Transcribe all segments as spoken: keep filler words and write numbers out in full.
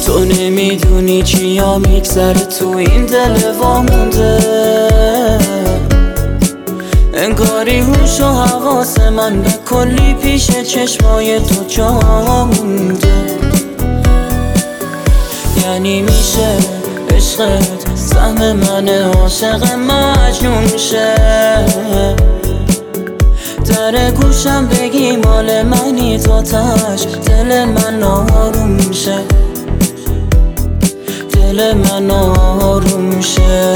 تو نمیدونی چیا میگذره تو این دل وامونده، انگاری هوش و حواس من به کلی پیش چشمای تو جا مونده. یعنی میشه عشقت سهم من عاشق مجنون شه، در گوشم بگی مال منی تاتش دل من آروم شه، دل من آروم شه.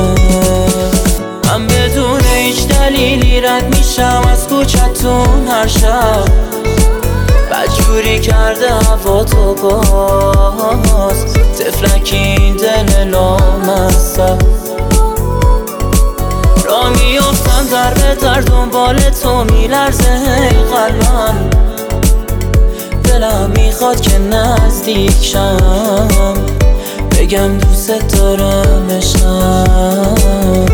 من بدون هیچ دلیلی رد میشم از کوچتون هر شب، بدجوری کرده هوا تو باز، طفلک این دل لامصب. را میافتم در به در دنبال تو میلرزه هی قلبم، دلم میخواد که نزدیک شم بگم دوست دارم عشقم.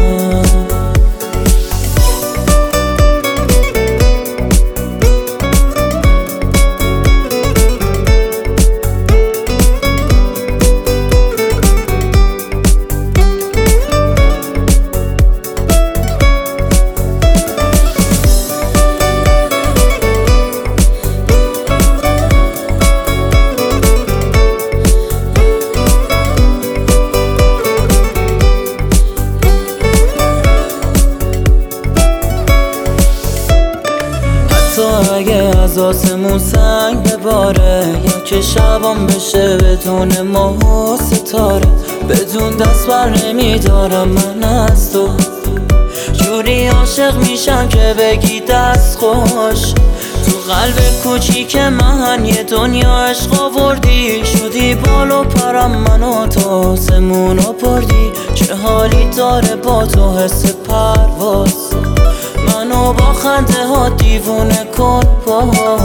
تو اگه از آسمون سنگ بباره، یا که شبام بشه بدون ماه و ستاره، بدون دست بر نمیدارم من از تو، جوری عاشق میشم که بگی دست خوش. تو قلب کوچیک من یه دنیا عشق آوردی، شدی بال و پرم من و تو آسمون آوردی. چه حالی داره با تو حس پرواز، منو با خنده ها دیوونه کن با.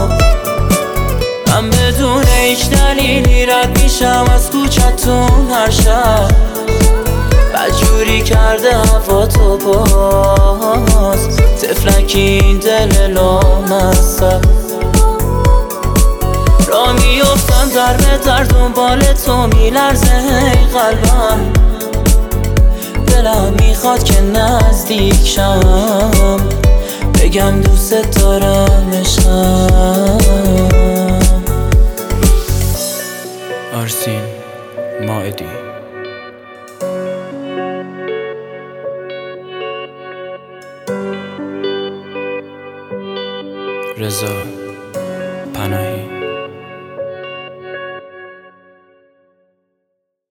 من بدون هیچ دلیلی رد میشم از کوچتون هر شب، بدجوری کرده هوا تو باز، طفلک این دل لامصب. را میافتم در به در دنبال تو میلرزه هی قلبم، دلم میخواد که نزدیک شم بگم دوست دارم عشقم. آرسین مائدی. رضا پناهی.